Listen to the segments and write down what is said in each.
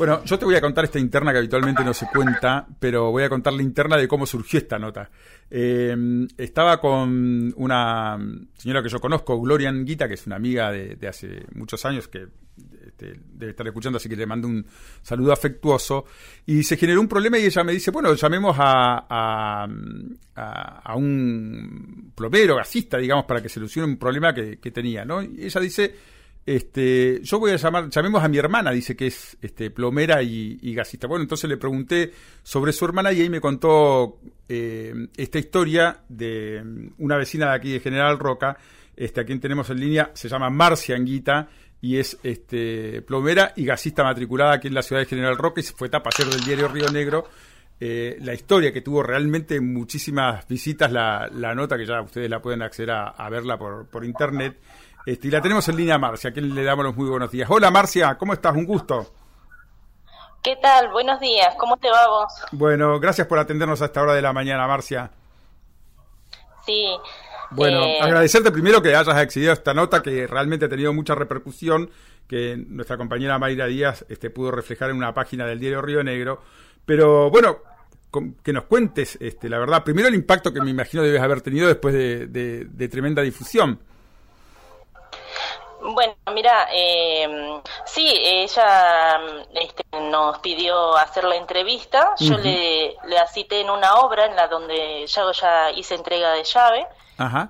Bueno, yo te voy a contar esta interna que habitualmente no se cuenta, pero voy a contar la interna de cómo surgió esta nota. Estaba con una señora que yo conozco, Gloria Anguita, que es una amiga de hace muchos años, que debe estar escuchando, así que le mando un saludo afectuoso. Y se generó un problema y ella me dice, bueno, llamemos a un plomero, gasista, digamos, para que solucione un problema que tenía, ¿no? Y ella dice, yo voy a llamemos a mi hermana, dice que es plomera y gasista. Bueno, entonces le pregunté sobre su hermana y ahí me contó esta historia de una vecina de aquí de General Roca, a quien tenemos en línea, se llama Marcia Anguita, y es plomera y gasista matriculada aquí en la ciudad de General Roca, y fue tapa ayer del diario Río Negro. La historia que tuvo realmente muchísimas visitas, la nota que ya ustedes la pueden acceder a verla por internet. Y la tenemos en línea a Marcia, a quien le damos los muy buenos días. Hola Marcia, ¿cómo estás? Un gusto. ¿Qué tal? Buenos días, ¿cómo te va vos? Bueno, gracias por atendernos a esta hora de la mañana, Marcia. Sí. Bueno, agradecerte primero que hayas accedido a esta nota que realmente ha tenido mucha repercusión, que nuestra compañera Mayra Díaz pudo reflejar en una página del diario Río Negro. Pero bueno, que nos cuentes, la verdad, primero el impacto que me imagino debes haber tenido después de tremenda difusión. Bueno, mira, sí, ella nos pidió hacer la entrevista. Yo le asistí en una obra en la donde yo ya hice entrega de llave. Ajá.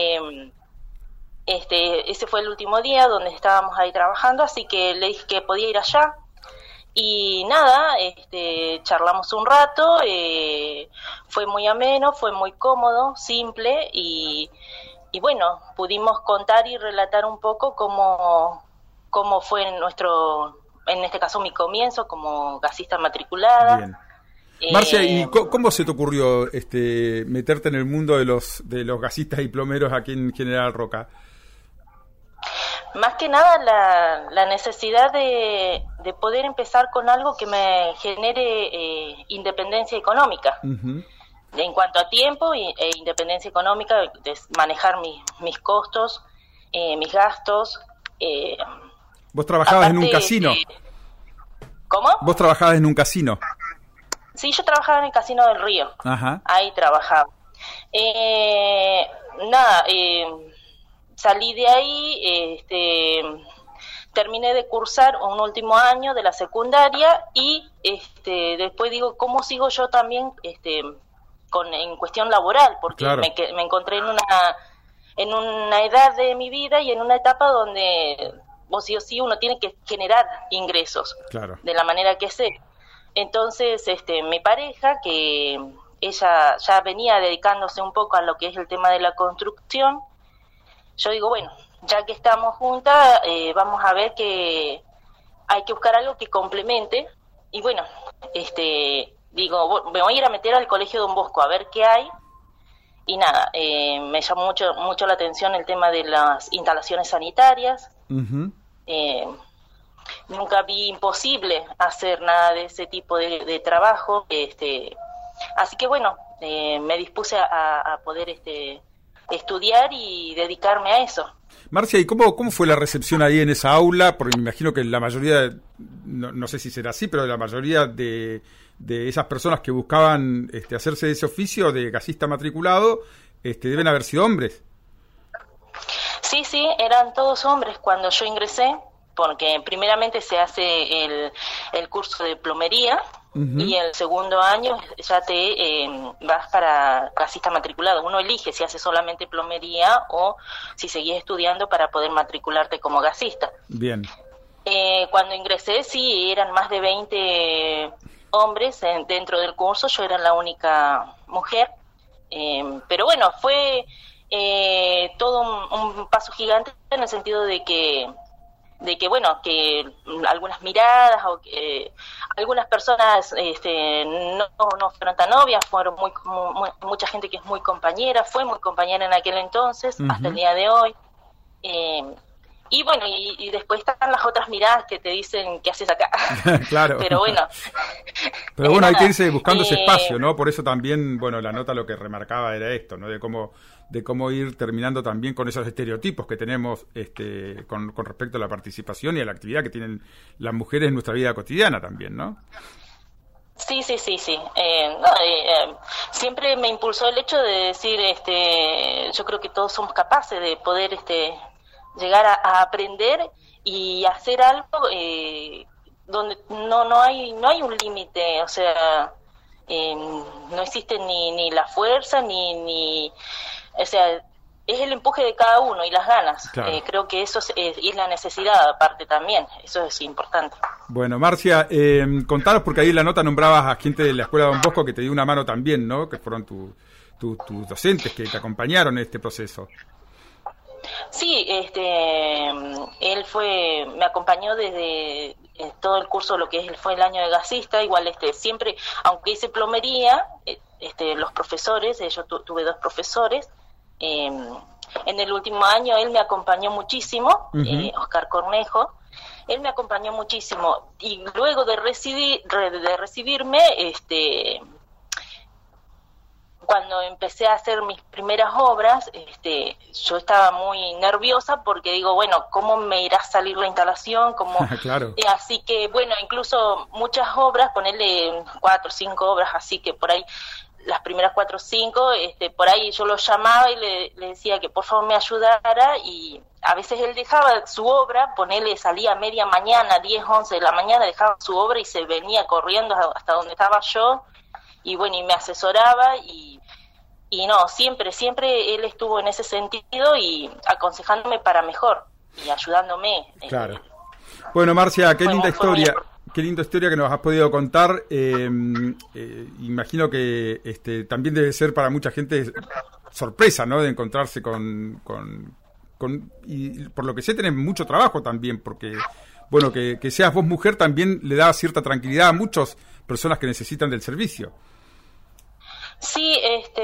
Ese fue el último día donde estábamos ahí trabajando, así que le dije que podía ir allá. Y nada, charlamos un rato, fue muy ameno, fue muy cómodo, simple y bueno, pudimos contar y relatar un poco cómo fue en este caso mi comienzo como gasista matriculada. Bien. Marcia, ¿y cómo se te ocurrió meterte en el mundo de los gasistas y plomeros aquí en General Roca? Más que nada la necesidad de poder empezar con algo que me genere independencia económica. Uh-huh. En cuanto a tiempo e independencia económica, de manejar mis costos, mis gastos. ¿Vos trabajabas en un casino? ¿Cómo? ¿Vos trabajabas en un casino? Sí, yo trabajaba en el Casino del Río. Ajá. Ahí trabajaba. Salí de ahí, terminé de cursar un último año de la secundaria y después digo, ¿cómo sigo yo también en cuestión laboral? Porque claro, me encontré en una edad de mi vida y en una etapa donde sí o sí uno tiene que generar ingresos, claro, de la manera que sea. Entonces, mi pareja, que ella ya venía dedicándose un poco a lo que es el tema de la construcción, yo digo, bueno, ya que estamos juntas, vamos a ver que hay que buscar algo que complemente. Y bueno, digo, me voy a ir a meter al Colegio Don Bosco a ver qué hay. Y nada, me llamó mucho la atención el tema de las instalaciones sanitarias. Uh-huh. Nunca vi imposible hacer nada de ese tipo de trabajo. Así que bueno, me dispuse a poder estudiar y dedicarme a eso. Marcia, ¿y cómo fue la recepción ahí en esa aula? Porque me imagino que la mayoría, no sé si será así, pero la mayoría de esas personas que buscaban hacerse de ese oficio de gasista matriculado deben haber sido hombres. Sí, eran todos hombres cuando yo ingresé, porque primeramente se hace el curso de plomería. Uh-huh. Y el segundo año ya te vas para gasista matriculado. Uno elige si hace solamente plomería o si seguís estudiando para poder matricularte como gasista. Bien. Cuando ingresé, sí, eran más de 20 hombres dentro del curso. Yo era la única mujer. Pero bueno, fue todo un paso gigante en el sentido de que bueno, que algunas miradas o que algunas personas no fueron tan obvias, fueron mucha gente que es muy compañera, fue muy compañera en aquel entonces, uh-huh, hasta el día de hoy. Y bueno, y después están las otras miradas que te dicen ¿qué haces acá? Claro. Pero bueno, hay que irse buscando ese espacio, ¿no? Por eso también, bueno, la nota lo que remarcaba era esto, ¿no? De cómo de cómo ir terminando también con esos estereotipos que tenemos con respecto a la participación y a la actividad que tienen las mujeres en nuestra vida cotidiana también, ¿no? Sí. Siempre me impulsó el hecho de decir, yo creo que todos somos capaces de poder llegar a aprender y hacer algo donde no hay un límite, o sea, no existe ni la fuerza ni o sea, es el empuje de cada uno y las ganas. Claro. Creo que eso es la necesidad aparte también, eso es importante. Bueno, Marcia, contanos, porque ahí en la nota nombrabas a gente de la Escuela Don Bosco que te dio una mano también, ¿no? Que fueron tus docentes que te acompañaron en este proceso. Sí, él me acompañó desde todo el curso, lo que fue el año de gasista, igual siempre, aunque hice plomería, los profesores, yo tuve 2 profesores, en el último año él me acompañó muchísimo, Oscar Cornejo, él me acompañó muchísimo, y luego de recibirme, cuando empecé a hacer mis primeras obras, yo estaba muy nerviosa porque digo, bueno, ¿cómo me irá a salir la instalación? Claro. Así que, bueno, incluso muchas obras, ponerle 4 o 5 obras, así que por ahí, las primeras 4 o 5, por ahí yo lo llamaba y le decía que por favor me ayudara, y a veces él dejaba su obra, salía a media mañana, 10, 11 de la mañana, dejaba su obra y se venía corriendo hasta donde estaba yo, y bueno, y me asesoraba, y no, siempre él estuvo en ese sentido y aconsejándome para mejor y ayudándome. Claro. Bueno, Marcia, qué linda historia. Qué linda historia que nos has podido contar. Imagino que también debe ser para mucha gente sorpresa, ¿no? De encontrarse con y por lo que sé tenés mucho trabajo también, porque bueno, que seas vos mujer también le da cierta tranquilidad a muchas personas que necesitan del servicio. Sí,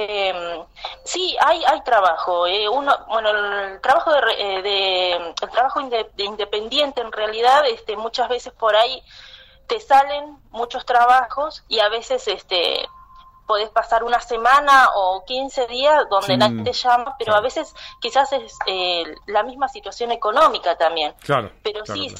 sí, hay trabajo. El trabajo el trabajo de independiente en realidad, muchas veces por ahí te salen muchos trabajos y a veces podés pasar una semana o 15 días donde nadie te llama, pero claro, a veces quizás es la misma situación económica también. Claro. Pero claro, sí, claro.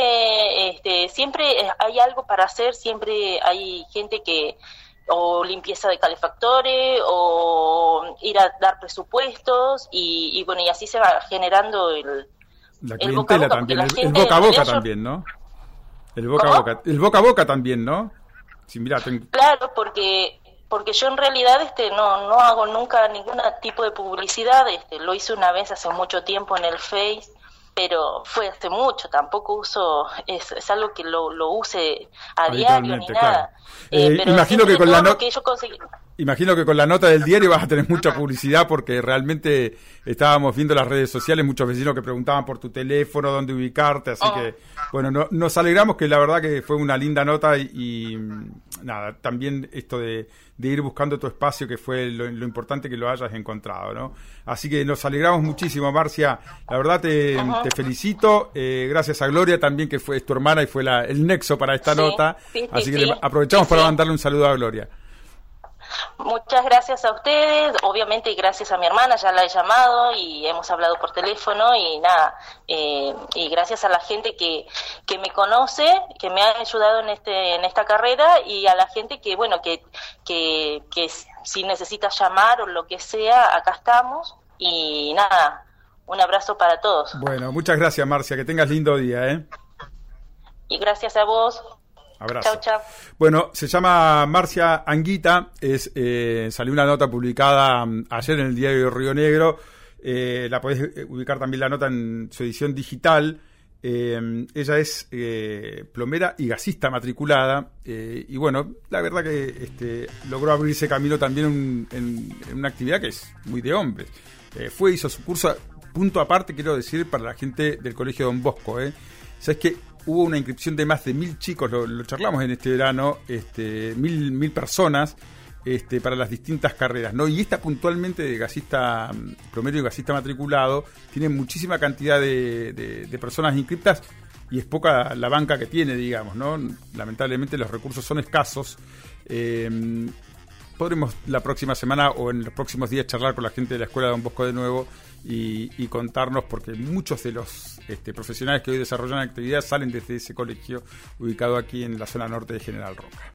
Siempre hay algo para hacer, siempre hay gente que o limpieza de calefactores o ir a dar presupuestos y bueno, y así se va generando la clientela también, el boca a boca también, ¿no? El boca a boca también, ¿no? Sí, mirá, Claro, porque yo en realidad no hago nunca ningún tipo de publicidad, lo hice una vez hace mucho tiempo en el Face, pero fue hace mucho, tampoco uso, es algo que lo use a diario ni nada. Claro. Pero imagino que con la nota yo conseguí... Imagino que con la nota del diario vas a tener mucha publicidad, porque realmente estábamos viendo las redes sociales, muchos vecinos que preguntaban por tu teléfono, dónde ubicarte, así que bueno, nos alegramos, que la verdad que fue una linda nota y nada, también esto de ir buscando tu espacio, que fue lo importante que lo hayas encontrado, ¿no? Así que nos alegramos muchísimo, Marcia, la verdad te felicito, gracias a Gloria también, que es tu hermana y fue el nexo para esta nota, así que aprovechamos para mandarle un saludo a Gloria. Muchas gracias a ustedes, obviamente gracias a mi hermana, ya la he llamado y hemos hablado por teléfono y nada, y gracias a la gente que me conoce, que me ha ayudado en esta carrera, y a la gente que bueno, que si necesita llamar o lo que sea, acá estamos, y nada, un abrazo para todos. Bueno, muchas gracias, Marcia, que tengas lindo día, Y gracias a vos. Abrazo. Chau, chau. Bueno, se llama Marcia Anguita, salió una nota publicada ayer en el diario Río Negro, la podés ubicar también la nota en su edición digital. Ella es plomera y gasista matriculada, y bueno, la verdad que logró abrirse camino también en una actividad que es muy de hombres. Hizo su curso, punto aparte quiero decir, para la gente del Colegio Don Bosco, ¿sabes qué? Hubo una inscripción de más de 1.000 chicos, lo charlamos en este verano, 1.000 personas para las distintas carreras, ¿no? Y esta puntualmente de gasista, plomero y gasista matriculado, tiene muchísima cantidad de personas inscriptas y es poca la banca que tiene, digamos, ¿no? Lamentablemente los recursos son escasos. podremos la próxima semana o en los próximos días charlar con la gente de la Escuela Don Bosco de nuevo y contarnos, porque muchos de los profesionales que hoy desarrollan actividad salen desde ese colegio ubicado aquí en la zona norte de General Roca.